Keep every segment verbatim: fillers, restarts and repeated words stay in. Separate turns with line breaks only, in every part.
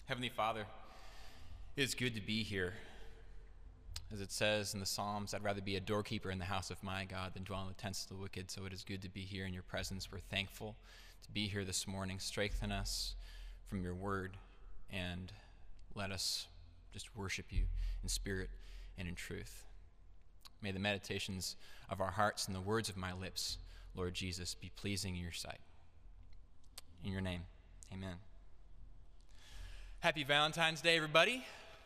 Heavenly Father, it is good to be here. As it says in the Psalms, I'd rather be a doorkeeper in the house of my God than dwell in the tents of the wicked. So it is good to be here in your presence. We're thankful to be here this morning. Strengthen us from your word and let us just worship you in spirit and in truth. May the meditations of our hearts and the words of my lips, Lord Jesus, be pleasing in your sight. In your name, amen. Happy Valentine's Day, everybody.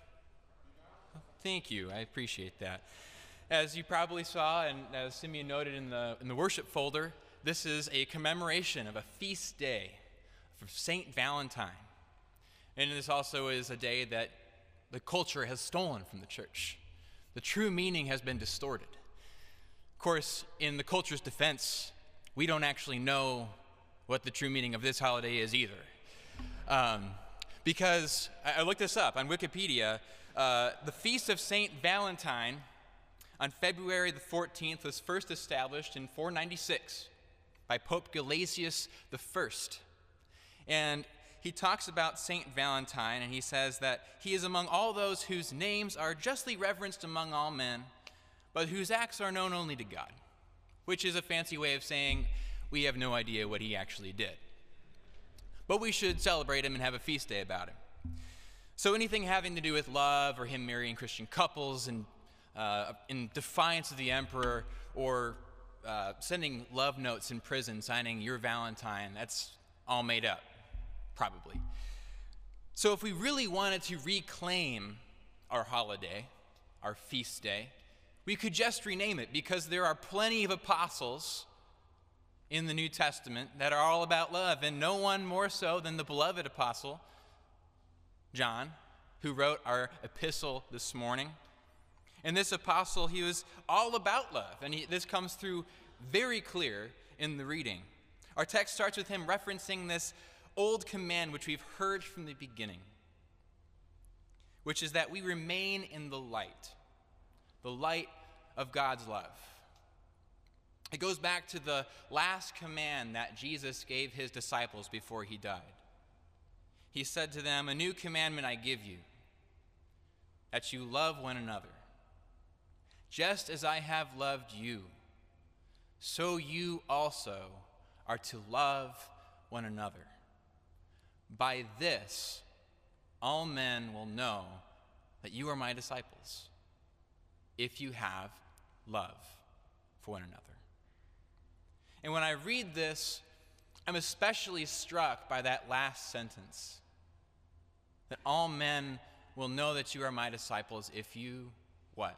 Thank you. I appreciate that. As you probably saw, and as Simeon noted in the, in the worship folder, this is a commemoration of a feast day for Saint Valentine. And this also is a day that the culture has stolen from the church. The true meaning has been distorted. Of course, in the culture's defense, we don't actually know what the true meaning of this holiday is either. Um, because I looked this up on Wikipedia. Uh, the Feast of Saint Valentine on February the fourteenth was first established in four ninety-six by Pope Gelasius the First. And he talks about Saint Valentine, and he says that he is among all those whose names are justly reverenced among all men, but whose acts are known only to God, which is a fancy way of saying we have no idea what he actually did. But we should celebrate him and have a feast day about him. So anything having to do with love or him marrying Christian couples and uh, in defiance of the emperor or uh, sending love notes in prison, signing your Valentine, that's all made up, probably. So if we really wanted to reclaim our holiday, our feast day, we could just rename it, because there are plenty of apostles in the New Testament that are all about love, and no one more so than the beloved apostle John, who wrote our epistle this morning. And this apostle, he was all about love, and he, this comes through very clear in the reading. Our text starts with him referencing this old command which we've heard from the beginning, which is that we remain in the light, the light of God's love. It goes back to the last command that Jesus gave his disciples before he died. He said to them, "A new commandment I give you, that you love one another. Just as I have loved you, so you also are to love one another. By this, all men will know that you are my disciples, if you have love for one another." And when I read this, I'm especially struck by that last sentence, that all men will know that you are my disciples if you, what?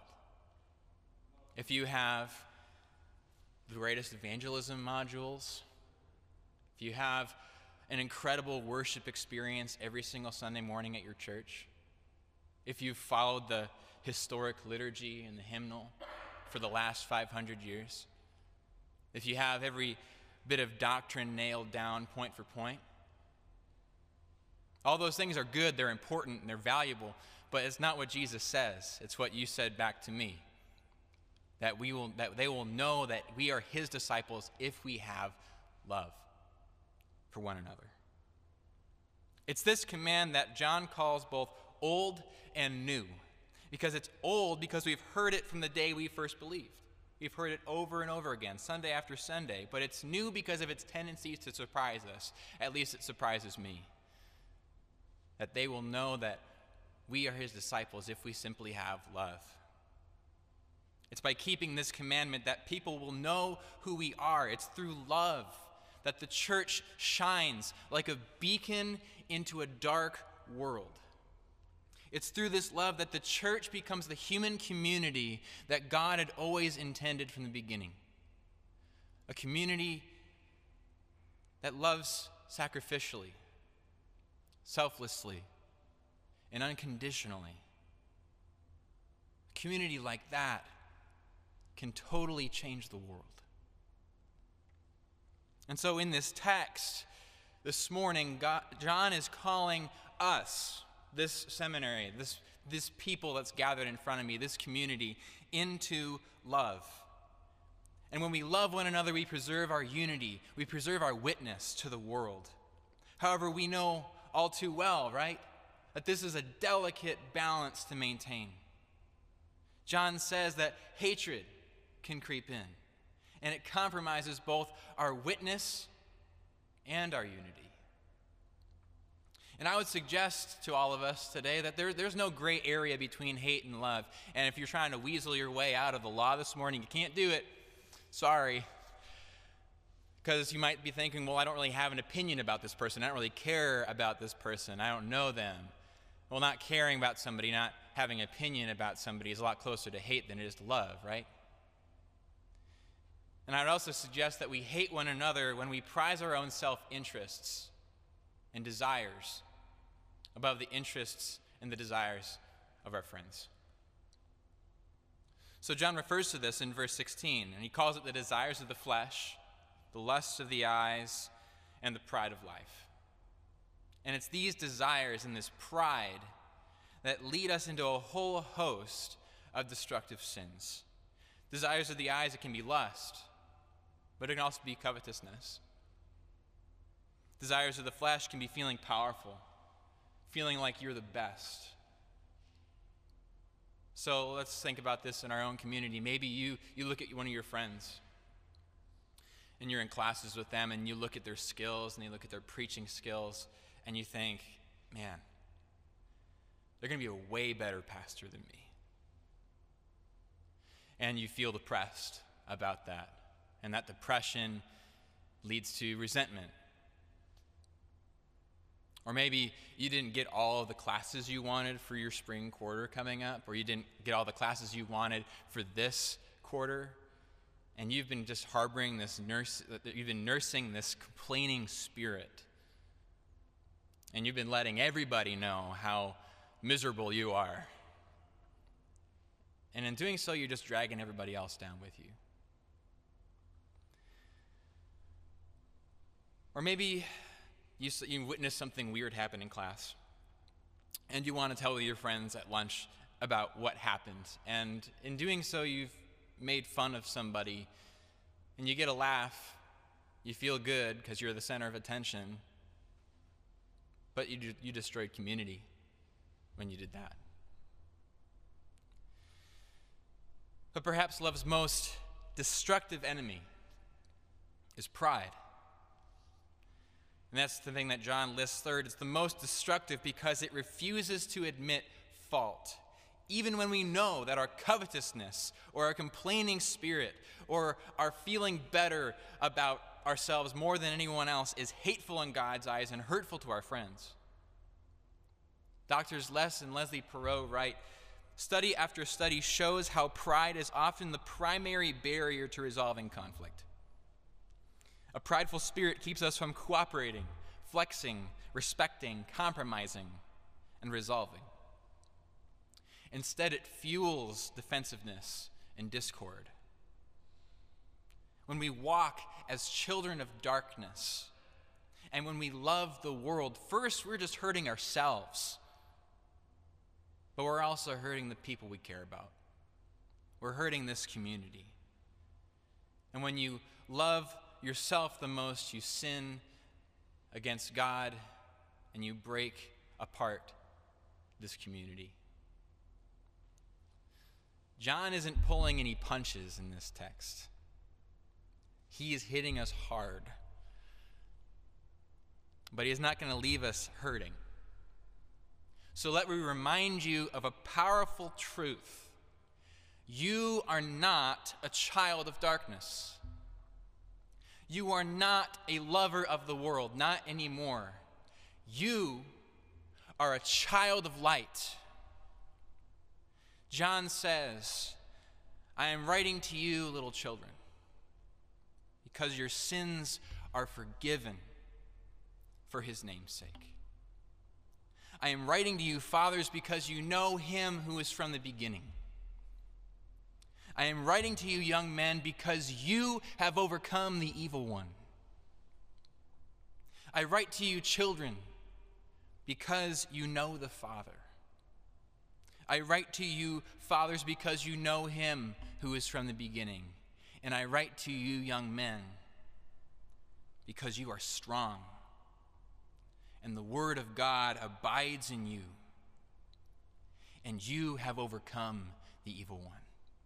If you have the greatest evangelism modules, if you have an incredible worship experience every single Sunday morning at your church, if you've followed the historic liturgy and the hymnal for the last five hundred years, if you have every bit of doctrine nailed down point for point. All those things are good, they're important, and they're valuable, but it's not what Jesus says. It's what you said back to me, that we will, that they will know that we are his disciples if we have love for one another. It's this command that John calls both old and new, because it's old because we've heard it from the day we first believed. We've heard it over and over again, Sunday after Sunday, but it's new because of its tendencies to surprise us. At least it surprises me. That they will know that we are his disciples if we simply have love. It's by keeping this commandment that people will know who we are. It's through love that the church shines like a beacon into a dark world. It's through this love that the church becomes the human community that God had always intended from the beginning. A community that loves sacrificially, selflessly, and unconditionally. A community like that can totally change the world. And so in this text this morning, God, John is calling us, this seminary, this, this people that's gathered in front of me, this community, into love. And when we love one another, we preserve our unity. We preserve our witness to the world. However, we know all too well, right, that this is a delicate balance to maintain. John says that hatred can creep in, and it compromises both our witness and our unity. And I would suggest to all of us today that there, there's no gray area between hate and love. And if you're trying to weasel your way out of the law this morning, you can't do it. Sorry. Because you might be thinking, well, I don't really have an opinion about this person. I don't really care about this person. I don't know them. Well, not caring about somebody, not having an opinion about somebody is a lot closer to hate than it is to love, right? And I would also suggest that we hate one another when we prize our own self-interests and desires above the interests and the desires of our friends. So John refers to this in verse sixteen, and he calls it the desires of the flesh, the lusts of the eyes, and the pride of life. And it's these desires and this pride that lead us into a whole host of destructive sins. Desires of the eyes, it can be lust, but it can also be covetousness. Desires of the flesh can be feeling powerful, feeling like you're the best. So let's think about this in our own community. Maybe you, you look at one of your friends, and you're in classes with them, and you look at their skills, and you look at their preaching skills, and you think, man, they're going to be a way better pastor than me. And you feel depressed about that. And that depression leads to resentment. Or maybe you didn't get all of the classes you wanted for your spring quarter coming up, or you didn't get all the classes you wanted for this quarter, and you've been just harboring this nurse, you've been nursing this complaining spirit, and you've been letting everybody know how miserable you are. And in doing so, you're just dragging everybody else down with you. Or maybe you, you witness something weird happen in class, and you want to tell your friends at lunch about what happened. And in doing so, you've made fun of somebody, and you get a laugh. You feel good because you're the center of attention, but you, you destroyed community when you did that. But perhaps love's most destructive enemy is pride. And that's the thing that John lists third. It's the most destructive because it refuses to admit fault. Even when we know that our covetousness or our complaining spirit or our feeling better about ourselves more than anyone else is hateful in God's eyes and hurtful to our friends. Doctors Les and Leslie Perot write, study after study shows how pride is often the primary barrier to resolving conflict. A prideful spirit keeps us from cooperating, flexing, respecting, compromising, and resolving. Instead, it fuels defensiveness and discord. When we walk as children of darkness, and when we love the world, first we're just hurting ourselves, but we're also hurting the people we care about. We're hurting this community. And when you love yourself the most, you sin against God, and you break apart this community. John isn't pulling any punches in this text. He is hitting us hard. But he is not going to leave us hurting. So let me remind you of a powerful truth. You are not a child of darkness. You are not a lover of the world, not anymore. You are a child of light. John says, I am writing to you, little children, because your sins are forgiven for his name's sake. I am writing to you, fathers, because you know him who is from the beginning. I am writing to you, young men, because you have overcome the evil one. I write to you, children, because you know the Father. I write to you, fathers, because you know him who is from the beginning. And I write to you, young men, because you are strong, and the word of God abides in you, and you have overcome the evil one.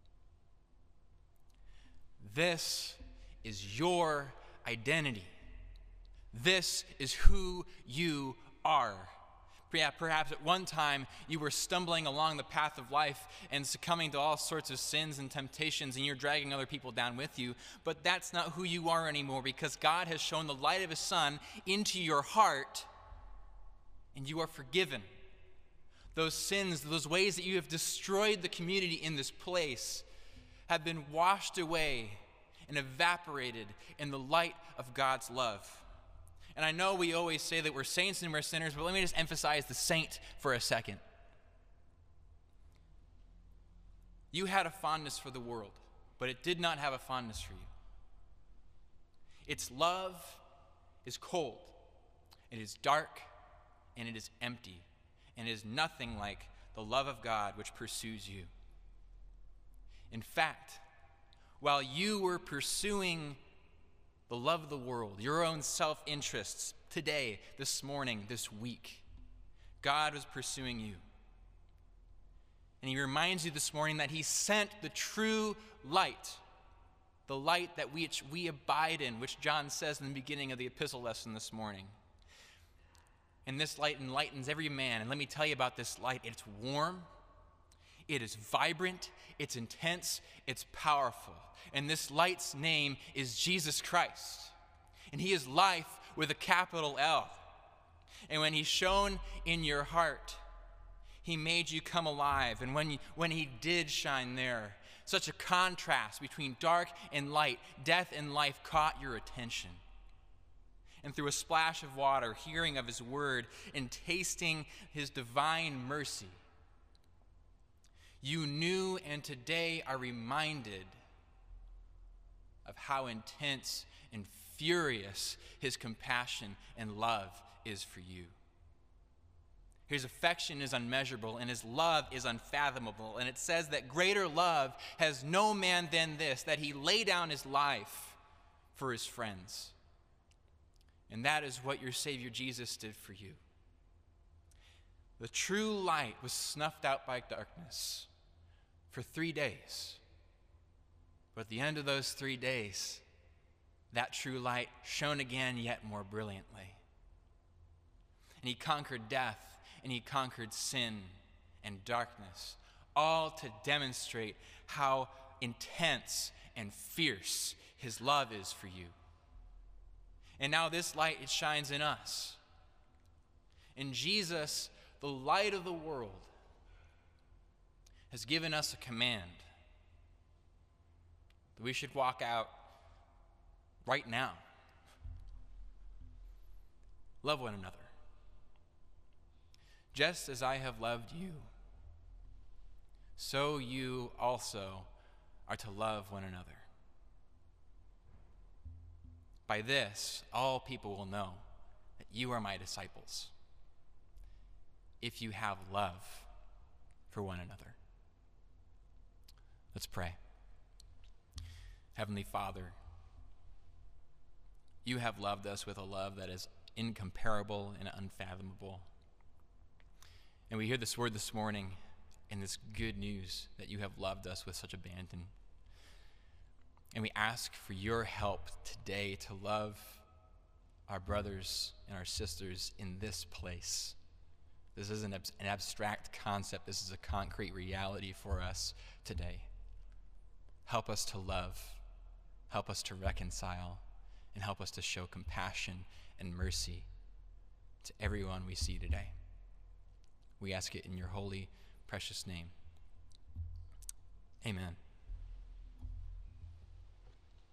This is your identity. This is who you are. Perhaps at one time you were stumbling along the path of life and succumbing to all sorts of sins and temptations, and you're dragging other people down with you. But that's not who you are anymore, because God has shown the light of his Son into your heart, and you are forgiven. Those sins, those ways that you have destroyed the community in this place, have been washed away and evaporated in the light of God's love. And I know we always say that we're saints and we're sinners, but let me just emphasize the saint for a second. You had a fondness for the world, but it did not have a fondness for you. Its love is cold, it is dark, and it is empty, and it is nothing like the love of God which pursues you. In fact, while you were pursuing the love of the world, your own self-interests, today, this morning, this week, God was pursuing you. And he reminds you this morning that he sent the true light, the light that which we abide in, which John says in the beginning of the epistle lesson this morning. And this light enlightens every man. And let me tell you about this light. It's warm, it is vibrant, it's intense, it's powerful. And this light's name is Jesus Christ. And he is life with a capital L. And when he's shone in your heart, he made you come alive. And when, you, when he did shine there, such a contrast between dark and light, death and life caught your attention. And through a splash of water, hearing of his word and tasting his divine mercy, you knew and today are reminded of how intense and furious his compassion and love is for you. His affection is unmeasurable, and his love is unfathomable. And it says that greater love has no man than this, that he lay down his life for his friends. And that is what your Savior Jesus did for you. The true light was snuffed out by darkness for three days. But at the end of those three days, that true light shone again yet more brilliantly. And he conquered death, and he conquered sin and darkness, all to demonstrate how intense and fierce his love is for you. And now this light, it shines in us. And Jesus, the light of the world, has given us a command that we should walk out right now. Love one another. Just as I have loved you, so you also are to love one another. By this, all people will know that you are my disciples, if you have love for one another. Let's pray. Heavenly Father, you have loved us with a love that is incomparable and unfathomable. And we hear this word this morning and this good news that you have loved us with such abandon. And we ask for your help today to love our brothers and our sisters in this place. This isn't an abstract concept. This is a concrete reality for us today. Help us to love. Help us to reconcile. And help us to show compassion and mercy to everyone we see today. We ask it in your holy, precious name. Amen.